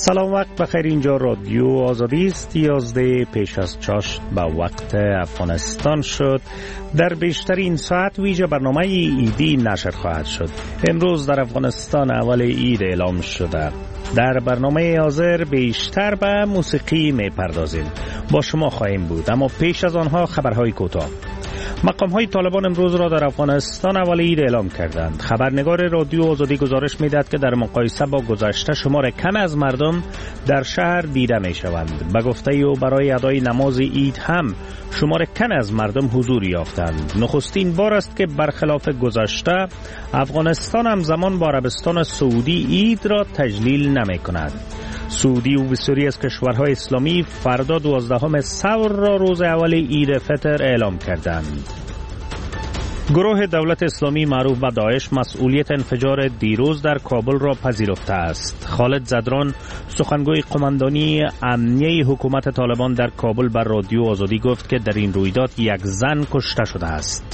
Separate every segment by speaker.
Speaker 1: سلام، وقت بخیر. اینجا رادیو آزادی است. 11 پیش از چاشت به وقت افغانستان شد. در بیشترین ساعت ویژه برنامه ایدی نشر خواهد شد. امروز در افغانستان اول عید اعلام شده. در برنامه حاضر بیشتر به موسیقی میپردازیم. با شما خواهیم بود، اما پیش از آنها خبرهای کوتاه. مقام‌های طالبان امروز را در افغانستان اول عید اعلام کردند. خبرنگار رادیو آزادی گزارش می‌دهد که در مقایسه با گذشته شمار کم از مردم در شهر دیده می‌شوند. به گفته او برای ادای نماز عید هم شمار کم از مردم حضور یافتند. نخستین بار است که برخلاف گذشته افغانستان همزمان با عربستان سعودی عید را تجلیل نمی‌کند. سعودی و بسیاری از کشورهای اسلامی فردا 12 ثور را روز اول عید فطر اعلام کردند. گروه دولت اسلامی معروف به داعش مسئولیت انفجار دیروز در کابل را پذیرفته است. خالد زدران، سخنگوی قماندانی امنیه حکومت طالبان در کابل بر رادیو آزادی گفت که در این رویداد یک زن کشته شده است.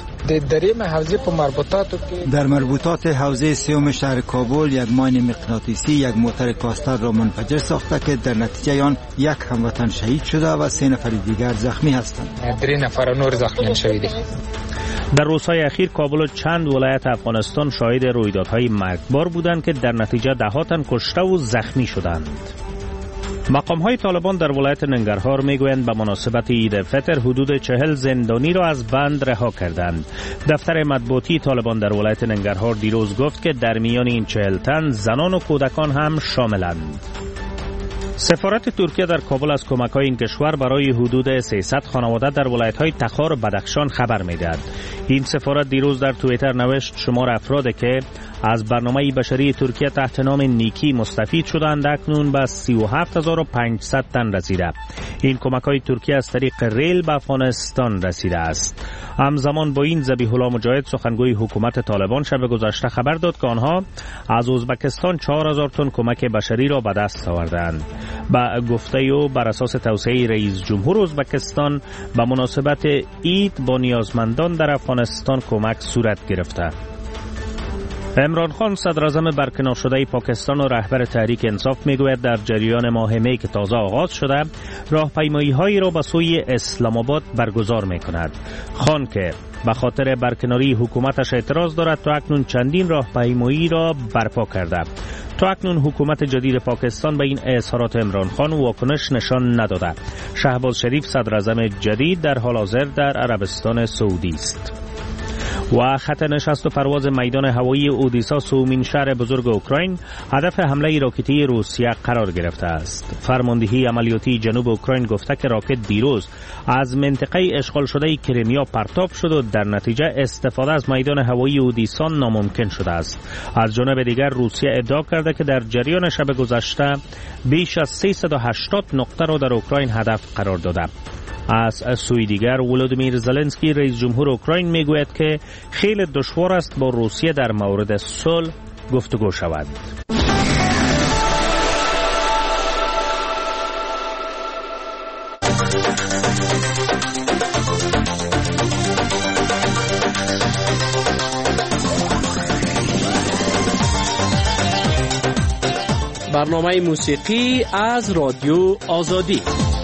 Speaker 2: در مربوطات حوزه سیوم شهر کابل یک ماین مغناطیسی یک موتر کاستر را منفجر ساخته که در نتیجه آن یک هموطن شهید شده و 3 نفر دیگر زخمی هستند.
Speaker 3: 3 نفر نور زخمی شدید.
Speaker 1: در روزهای اخیر کابل و چند ولایت افغانستان شاهد رویدادهای مرگبار بودند که در نتیجه ده‌ها تن کشته و زخمی شدند. مقام‌های طالبان در ولایت ننگرهار میگویند به مناسبت عید فطر حدود 40 زندانی را از بند رها کردند. دفتر مطبوعاتی طالبان در ولایت ننگرهار دیروز گفت که در میان این 40 تن زنان و کودکان هم شاملند. سفارت ترکیه در کابل از کمک‌های این کشور برای حدود 300 خانواده در ولایت‌های تخار و بدخشان خبر می‌دهد. این سفارت دیروز در توییتر نوشت شمار افرادی که از برنامه بشری ترکیه تحت نام نیکی مستفید شدند اکنون به 37500 تن رسیده. این کمک‌های ترکیه از طریق ریل به افغانستان رسیده است. همزمان با این ذبیح الله مجاهد، سخنگوی حکومت طالبان، شب گذشته خبر داد که آنها از ازبکستان 4000 تن کمک بشری را به دست آوردند. با گفته او بر اساس توصیه رئیس جمهور ازبکستان به مناسبت عید با نیازمندان در افغانستان کمک صورت گرفته. عمران خان، صدراعظم برکنار شده پاکستان و رهبر تحریک انصاف، میگوید در جریان ماه می که تازه آغاز شده راهپیمایی‌هایی را به سوی اسلام آباد برگزار می‌کند. خان که به خاطر برکناری حکومتش اعتراض دارد تا اکنون چندین راهپیمایی را برپا کرده. تا اکنون حکومت جدید پاکستان به این اظهارات عمران خان واکنش نشان نداده. شهباز شریف، صدراعظم جدید، در حال حاضر در عربستان سعودی است. و خط نشست و پرواز میدان هوایی اودیسا، سومین شهر بزرگ اوکراین، هدف حمله راکتی روسیه قرار گرفته است. فرماندهی عملیاتی جنوب اوکراین گفته که راکت دیروز از منطقه اشغال شده کریمیا پرتاب شد و در نتیجه استفاده از میدان هوایی اودیسا ناممکن شده است. از جانب دیگر روسیه ادعا کرده که در جریان شب گذشته بیش از 380 نقطه را در اوکراین هدف قرار داده. از سوی دیگر ولودیمیر زلنسکی، رئیس جمهور اوکراین، میگوید که خیلی دشوار است با روسیه در مورد صلح گفتگو شود.
Speaker 4: برنامه موسیقی از رادیو آزادی.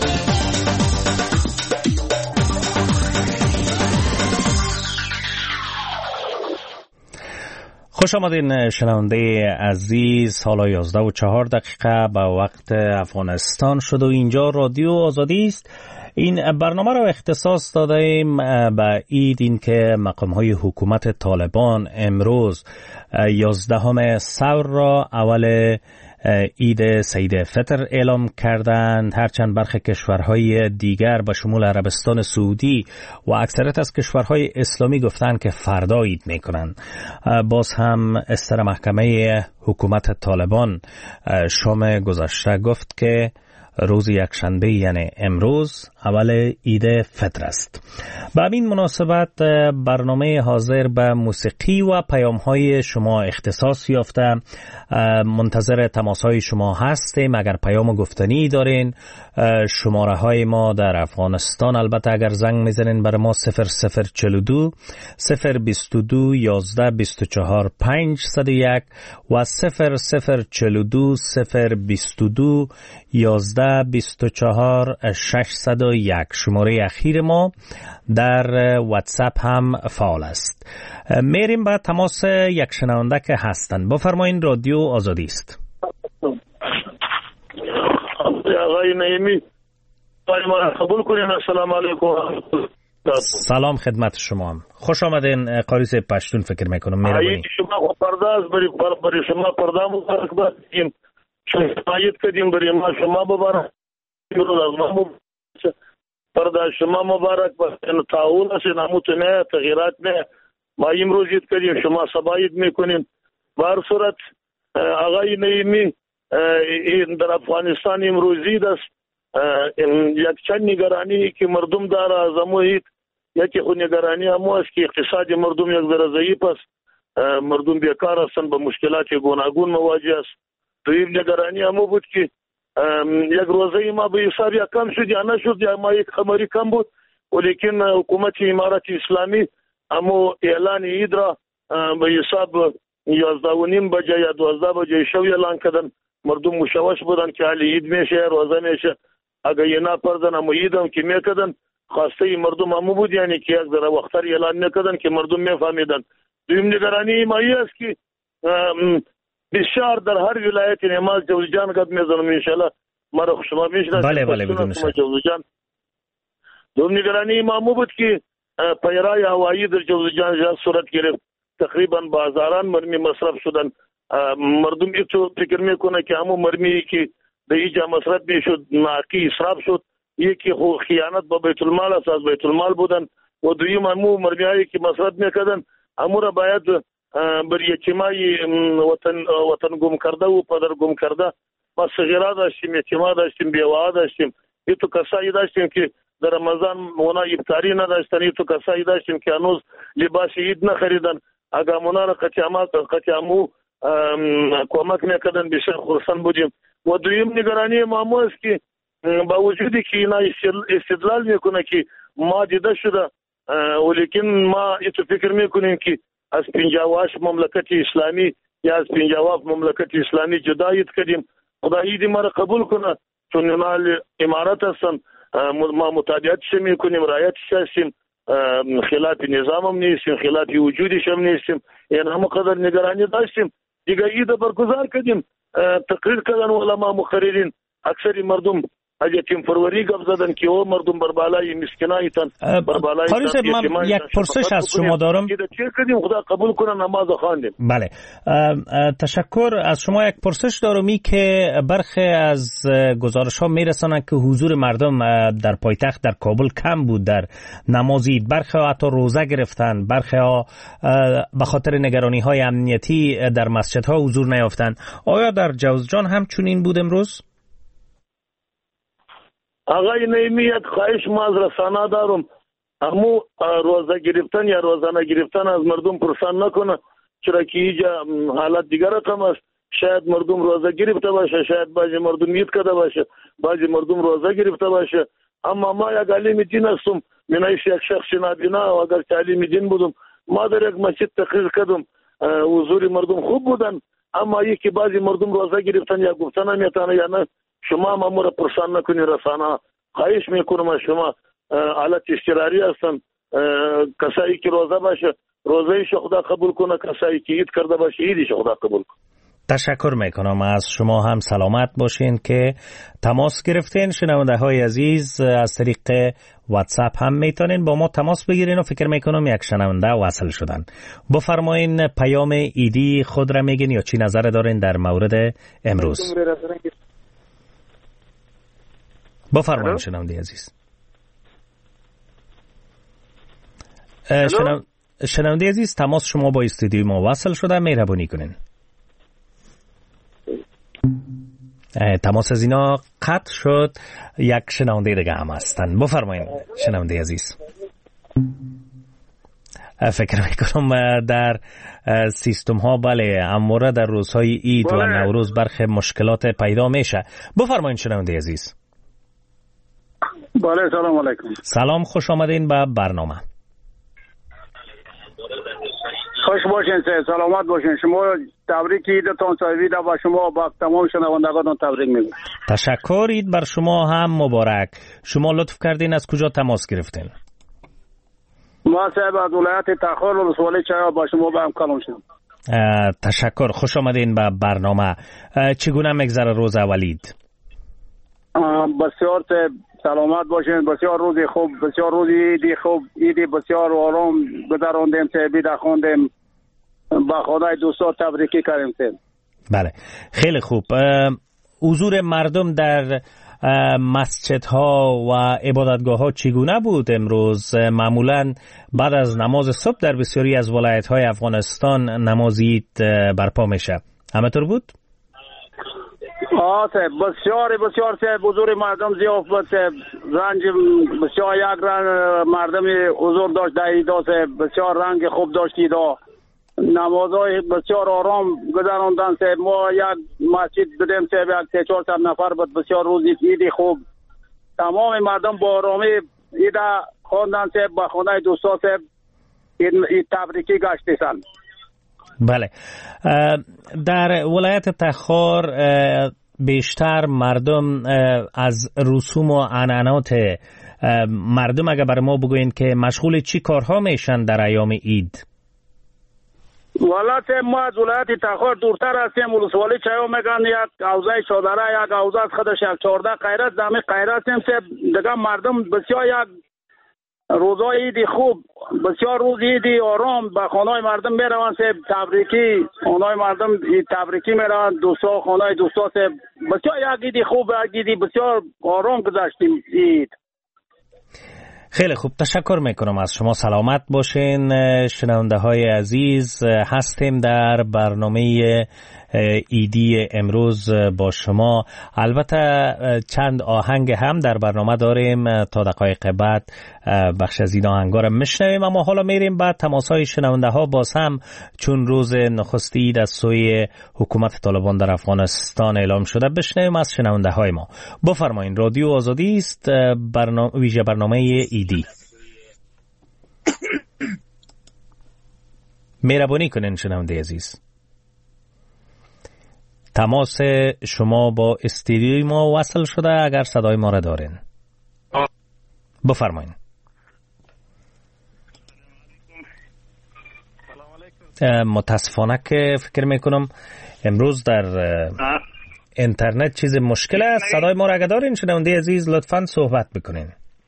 Speaker 1: خوش آمدین شنونده عزیز. حالا 11:04 به وقت افغانستان شد و اینجا رادیو آزادی است. این برنامه را اختصاص دادیم به عید، این که مقام‌های حکومت طالبان امروز 11 ثور را اول عید سید فطر اعلام کردند. هرچند برخی کشورهای دیگر به شمول عربستان سعودی و اکثریت از کشورهای اسلامی گفتند که فردا عید میکنند. باز هم استر محکمه حکومت طالبان شام گذشته گفت که روز یکشنبه یعنی امروز اول عید فطر است. به این مناسبت برنامه حاضر به موسیقی و پیام‌های شما اختصاص یافته. منتظر تماس‌های شما هستیم. اگر پیام گفتنی دارین، شماره های ما در افغانستان البته اگر زنگ میزنین برای ما 0042 022 11 24 501 و 0042 022 11 24 601. شماره اخیر ما در واتساپ هم فعال است. میریم به تماس یک شنونده که هستند. بفرمایین، رادیو آزادی است.
Speaker 5: آقای نعیمی ما قبول کنین. السلام علیکم.
Speaker 6: سلام خدمت شما هم. خوش آمدین قاریس پشتون. فکر میکنم مهربانی
Speaker 5: شما پرداز برای شما پردا مبارک باشین. شمایت کردیم برای ما شما مبارک پردا شما مبارک باشین. تعاون است نموت نه تغییرات نه. ما امروز یاد کردیم شما سبایت میکنین. بر صورت آقای نعیمی در افغانستان امروزی دست یک چند نگرانی که مردم داره از محیط، یکی خود نگرانی همو است که اقتصاد مردم یک ذره ضعیف است، مردم بیکار هستند، به مشکلات گوناگون مواجه است. دویم نگرانی همو بود که یک روزه ما به حساب یا کم شد یا نشد یا ما یک خمری کم بود، ولیکن حکومت امارت اسلامی همو اعلان عید را به حساب 11:30 بجه یا 12 بجه شب اعلان کردن. مردم مشوش بودن که حال عید میشه روزه میشه. اگه یه نپردن همو عید هم که میکردن خواسته مردم همو بود، یعنی که یک ذره وقتر اعلان میکردن که مردم میفهمیدن. دویم نگرانی ما است که بسیار در هر ولایت نماز جوزجان قد میزنم انشالله مرا شما میشناسید.
Speaker 1: بله بدون شک.
Speaker 5: دوم نگرانی ما بود که پیرای هوایی در جوزجان جا صورت گرفت. تقریبا بازاران مرمی مصرف شدن. مردم ایتو فکر میکنه که همون مرمی که به ایجا مصرف میشد ناقی اسراف شد. یکی خیانت با بیت المال است، از بیت المال بودن. و دویم همون مرمی هایی که مصرف میکردن همون را باید بر یتیمای وطن گم کرده و پدر گم کرده. ما صغیرا داشتیم، یتیما داشتیم، بیوه داشتیم. ایتو کسایی داشتیم که در رمضان اونا افطاری نداشتن. ایتو کسایی داشتیم که هنوز لباس عید نخریدن. اگه اونا را قطعامو کمک میکردن بسیار خرسند بودیم. و دویم نگرانی ما است که با وجودی که اینا استدلال میکنه که ما دیده شده، ولیکن ما ایتو فکر میکنیم که از 58 مملکت اسلامی یا از 57 مملکت اسلامی جدایت کردیم. خدا عید ما را قبول کنه، چون اونا امارت هستن. ما متابعتش میکنیم، رعایتش هستیم، خلاف نظام هم نیستیم، خلاف وجودش هم نیستیم. یعنی همه قدر نگرانی داشتیم. دیگه عید برگزار کردیم. تقریر کردن علما مقررین. اکثر مردم از یتیم فروری گپ زدن که او مردم بر بالای مسکینایتن، بر بالای
Speaker 1: من یک پرسش از شما دارم.
Speaker 5: چه کردیم خدا قبول کنه نماز خواندیم.
Speaker 1: بله تشکر. از شما یک پرسش دارم که برخی از گزارش ها میرسانند که حضور مردم در پایتخت در کابل کم بود در نماز عید. برخی ها حتی روزه گرفتن، برخی ها به خاطر نگرانی های امنیتی در مسجد ها حضور نیافتند. آیا در جوزجان هم چنین بود امروز؟
Speaker 5: آقای نعیمی یک خواهش ما از رسانه دارم، همو روزه گرفتن یا روزه نگرفتن از مردم پرسان نکنه، چرا که اینجا حالت دیگر رقم است. شاید مردم روزه گرفته باشه، شاید بعضی مردم عید کرده باشه، بعضی مردم روزه گرفته باشه. اما ما یک عالم دین هستم، من یک شخص نابینا و اگر تعلیم دین بودم ما در یک مسجد تقریر کردم، حضور مردم خوب بودن. اما یکی بعضی مردم روزه گرفتن یا گفتن نمیتونه یا نه، شما ما را پرسان نکنی رسانه. خواهش میکنم از شما، حالت اشتراری هستن. کسایی که روزه باشه روزه خدا قبول کنه، کسایی که عید کرده باشه عیدش خدا قبول کنه.
Speaker 1: تشکر میکنم از شما هم. سلامت باشین که تماس گرفتین. شنونده های عزیز از طریق واتساپ هم میتونین با ما تماس بگیرین و فکر میکنم یک شنونده وصل شدن. بفرمایین پیام ایدی خود را میگین یا چی نظر دارین در مورد امروز؟ بفرمایید شنونده عزیز. شنونده عزیز تماس شما با استودیوی ما وصل شده، مهربانی کنین.
Speaker 6: تماس از اینا قطع شد. یک شنونده دیگه هم هستن. بفرمایید شنونده عزیز. فکر میکنم در سیستم ها بله همواره در روزهای عید و نوروز برخی مشکلات پیدا میشه. بفرمایید شنونده عزیز.
Speaker 7: بله سلام علیکم.
Speaker 6: سلام، خوش آمدین به برنامه.
Speaker 7: خوش باشین، سلامت باشین. شما تبریک عیدتون سعید با شما با تمام شنوندگانتون تبریک میگم.
Speaker 6: تشکر، عید بر شما هم مبارک. شما لطف کردین از کجا تماس گرفتین؟
Speaker 7: ما صاحب از ولایت تخار ولسوالی چای با شما با هم کلام شدم.
Speaker 6: تشکر، خوش آمدین به برنامه. چگونه میگذره روز اولید؟
Speaker 7: بسیار سلامت باشین، بسیار روزی خوب، بسیار روزی عیدی خوب، عیدی بسیار آرام گذراندیم، عید خوندیم، با خدای دوستا تبریکی کردیم.
Speaker 6: بله خیلی خوب. حضور مردم در مسجدها و عبادتگاه ها چگونه بود امروز؟ معمولا بعد از نماز صبح در بسیاری از ولایت های افغانستان نماز عید برپا میشه. همینطور بود؟
Speaker 7: بسیار حضور مردم زیاد بود. رنج بسیار یک رنگ مردم حضور داشت در عیدا، بسیار رنگ خوب داشت عیدا. نمازهای بسیار آرام گذراندن. ما یک مسجد بدیم یک 300-400 نفر بود. بسیار روزی عیدی خوب، تمام مردم با آرامی عید خواندن. با خانه دوستا عید تبریکی گشتیدن.
Speaker 6: بله، در ولایت تخار بیشتر مردم از رسوم و عنعنات مردم اگر برای ما بگوین که مشغول چی کارها میشن در ایام عید؟
Speaker 7: ولایت ما از ولایت تخار دورتر هستیم. ولسوالی چایو میگن یک حوزه چادره، یک حوزه از خودش 14 غیرت دمی غیرت هستیم. دیگه مردم بسیار یک روزای عیدی خوب، بسیار روز عیدی آرام به خانه مردم میروند. تبریکی خانه مردم تبریکی میروند. دوستا خانه دوستا بسیار یک عیدی خوب، یک عیدی بسیار آرام گذاشتیم عید.
Speaker 6: خیلی خوب، تشکر میکنم از شما. سلامت باشین. شنونده های عزیز، هستیم در برنامه ایدی امروز با شما. البته چند آهنگ هم در برنامه داریم، تا دقایق بعد بخش از این آهنگا رو میشنویم. اما حالا میریم بعد تماس‌های شنونده ها باز هم، چون روز نخست عید از سوی حکومت طالبان در افغانستان اعلام شده، بشنویم از شنونده های ما. بفرمایید، رادیو آزادی است، ویژه برنامه ایدی. مهربانی کنین شنونده عزیز. تماس شما با استودیوی ما وصل شده، اگر صدای ما را دارین بفرمایید. متاسفانه که فکر میکنم امروز در اینترنت چیز مشکل است. صدای ما را اگر دارین شنونده عزیز لطفاً صحبت بکنین.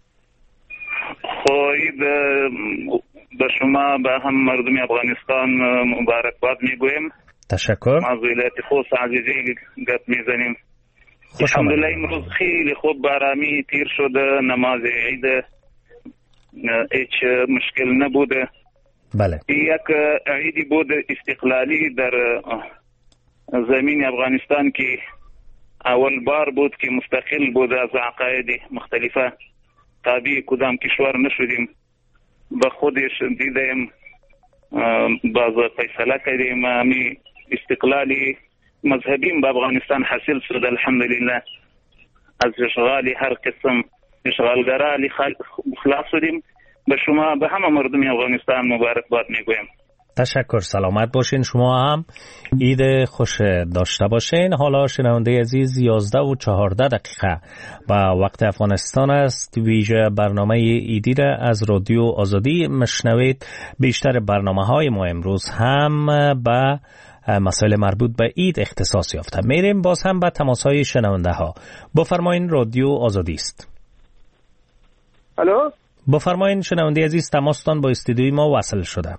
Speaker 8: خواهید به شما به هم مردم افغانستان مبارکباد میگویم.
Speaker 6: تشکر.
Speaker 8: ما از ولایت خوست عزیزی گپ میزنیم. الحمدلله امروز خیلی خوب برامی تیر شده، نماز عید هیچ مشکل نبوده.
Speaker 6: بله.
Speaker 8: یک عیدی بود استقلالی در زمین افغانستان که اول بار بود که مستقل بود از عقاید مختلفه، تابع کدام کشور نشدیم، به خودش دیدیم، باز فیصله کردیم امی استقلالی مذهبی به افغانستان حاصل شد. الحمدلله از اشغال هر قسم اشغالگرا خلاص شدیم. به شما به همه مردم افغانستان مبارکباد میگویم.
Speaker 6: تشکر، سلامت باشین. شما هم عید خوش داشته باشین. حالا شنونده عزیز 11:14 با وقت افغانستان است. ویژه برنامه ایدی را از رادیو آزادی مشنوید. بیشتر برنامه‌های ما امروز هم با مسائل مربوط به عید اختصاص یافته. میریم باز هم به تماس‌های شنونده ها. بفرمایین، رادیو آزادی است.
Speaker 7: الو،
Speaker 6: بفرمایین شنونده عزیز، تماستان با استودیوی ما وصل شده.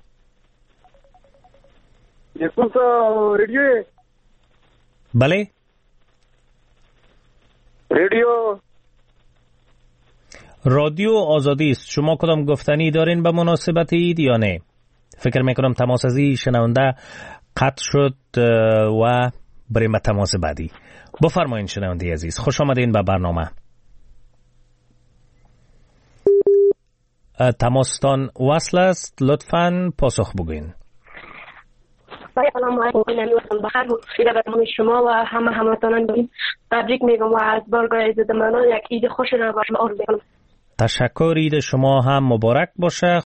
Speaker 7: رادیو.
Speaker 6: بله، رادیو آزادی است. شما کدام گفتنی دارین به مناسبت عید یا نه؟ فکر میکنم تماس از این شنونده قطع شد و بریم تماس بعدی. بفرمایید شنونده عزیز، خوش آمدین به برنامه. تماستان وصل است، لطفاً پاسخ بگوین.
Speaker 9: سلام علیکم، نمی‌دونم بخیر باشید برای شما و هموطنان. تبریک میگم و از بارگاه عزت مندان یک عید خوش را به شما آرزو می‌کنم.
Speaker 6: تشکر، عید شما هم مبارک باشه.